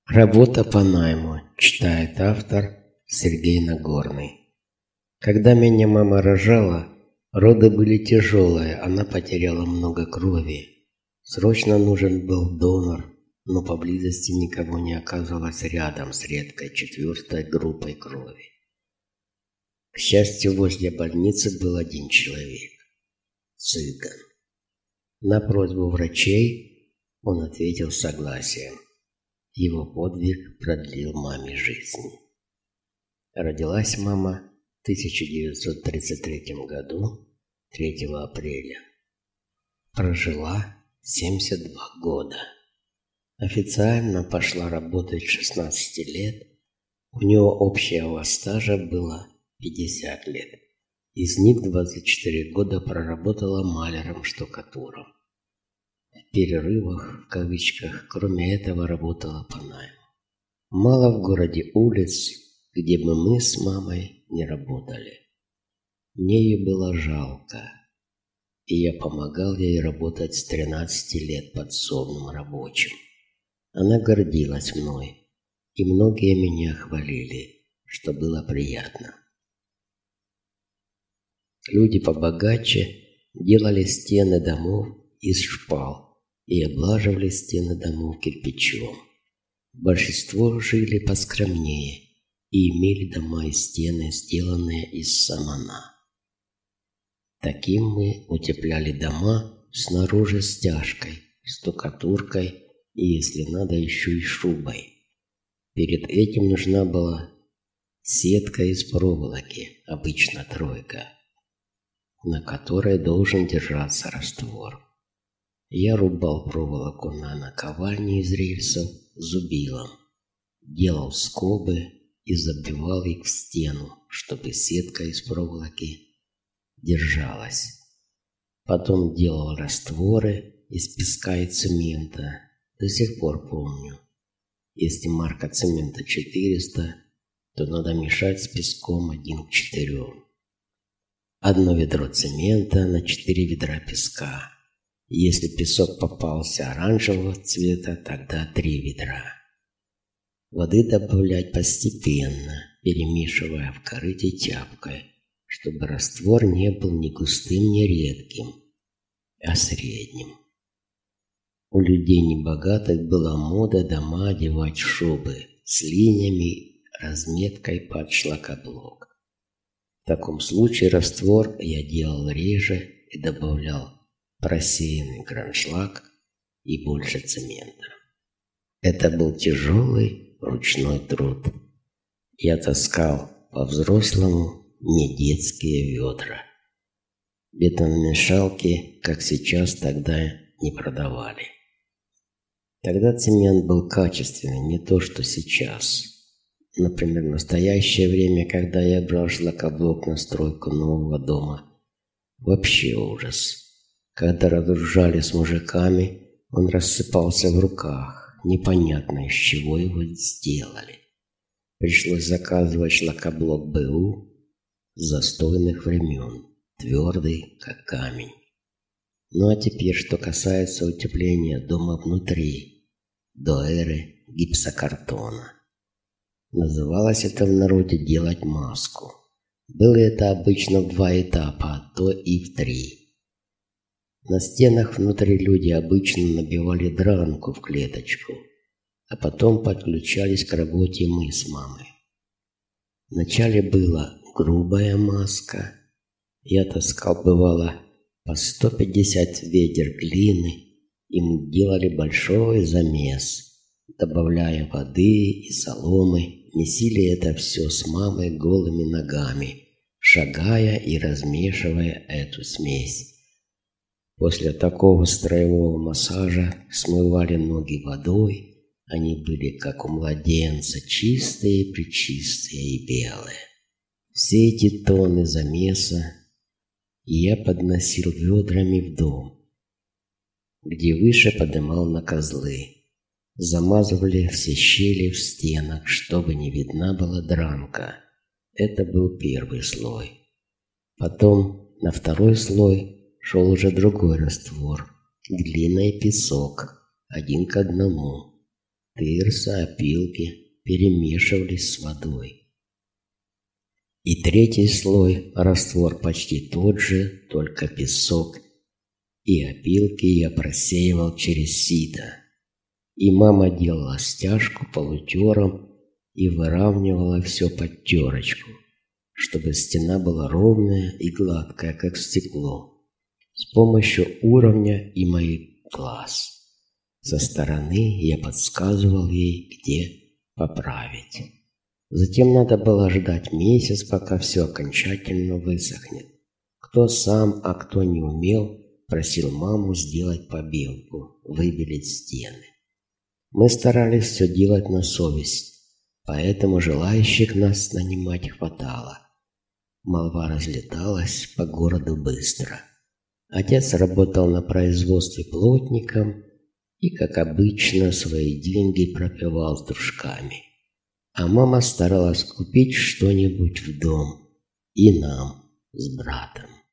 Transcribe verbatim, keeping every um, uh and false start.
Работа по найму, читает автор Сергей Нагорный. Когда меня мама рожала, роды были тяжелые, она потеряла много крови. Срочно нужен был донор, но поблизости никого не оказалось рядом с редкой четвертой группой крови. К счастью, возле больницы был один человек – цыган. На просьбу врачей он ответил согласием. Его подвиг продлил маме жизнь. Родилась мама в тысяча девятьсот тридцать третьем году, третьего апреля. Прожила семьдесят два года. Официально пошла работать с шестнадцати лет. У него общего стажа было пятьдесят лет. Из них двадцать четыре года проработала маляром-штукатуром. В перерывах, в кавычках, кроме этого работала по найму. Мало в городе улиц, где бы мы с мамой не работали. Мне ее было жалко, и я помогал ей работать с тринадцати лет подсобным рабочим. Она гордилась мной, и многие меня хвалили, что было приятно. Люди побогаче делали стены домов из шпал и облаживали стены домов кирпичом. Большинство жили поскромнее и имели дома и стены, сделанные из самана. Таким мы утепляли дома снаружи стяжкой, штукатуркой и, если надо, еще и шубой. Перед этим нужна была сетка из проволоки, обычно тройка, на которой должен держаться раствор. Я рубал проволоку на наковальне из рельсов зубилом, делал скобы и забивал их в стену, чтобы сетка из проволоки держалась. Потом делал растворы из песка и цемента. До сих пор помню. Если марка цемента четыреста, то надо мешать с песком один к четырем. Одно ведро цемента на четыре ведра песка. Если песок попался оранжевого цвета, тогда три ведра. Воды добавлять постепенно, перемешивая в корыте тяпкой, чтобы раствор не был ни густым, ни редким, а средним. У людей небогатых была мода дома одевать в шубы с линиями, разметкой под шлакоблок. В таком случае раствор я делал реже и добавлял просеянный граншлаг и больше цемента. Это был тяжелый ручной труд. Я таскал по-взрослому не детские ведра. Бетономешалки, как сейчас, тогда не продавали. Тогда цемент был качественный, не то что сейчас. Например, в настоящее время, когда я брал шлакоблок на стройку нового дома, вообще ужас. Когда разгружали с мужиками, он рассыпался в руках, непонятно из чего его сделали. Пришлось заказывать шлакоблок БУ с застойных времен, твердый, как камень. Ну а теперь, что касается утепления дома внутри, до эры гипсокартона. Называлось это в народе делать маску. Было это обычно в два этапа, а то и в три. На стенах внутри люди обычно набивали дранку в клеточку, а потом подключались к работе мы с мамой. Вначале была грубая маска. Я таскал, бывало, по сто пятьдесят ведер глины, и мы делали большой замес, добавляя воды и соломы, месили это все с мамой голыми ногами, шагая и размешивая эту смесь. После такого строевого массажа смывали ноги водой, они были, как у младенца, чистые, пречистые и белые. Все эти тонны замеса я подносил ведрами в дом, где выше подымал на козлы. Замазывали все щели в стенах, чтобы не видна была дранка. Это был первый слой. Потом на второй слой шел уже другой раствор, глина и песок, один к одному. тырса, опилки перемешивались с водой. И третий слой, раствор почти тот же, только песок, и опилки я просеивал через сито. И мама делала стяжку полутером и выравнивала все под терочку, чтобы стена была ровная и гладкая, как стекло, с помощью уровня и моих глаз. Со стороны я подсказывал ей, где поправить. Затем надо было ждать месяц, пока все окончательно высохнет. Кто сам, а кто не умел, просил маму сделать побелку, выбелить стены. Мы старались все делать на совесть, поэтому желающих нас нанимать хватало. Молва разлеталась по городу быстро. Отец работал на производстве плотником и, как обычно, свои деньги пропивал с дружками. А мама старалась купить что-нибудь в дом и нам с братом.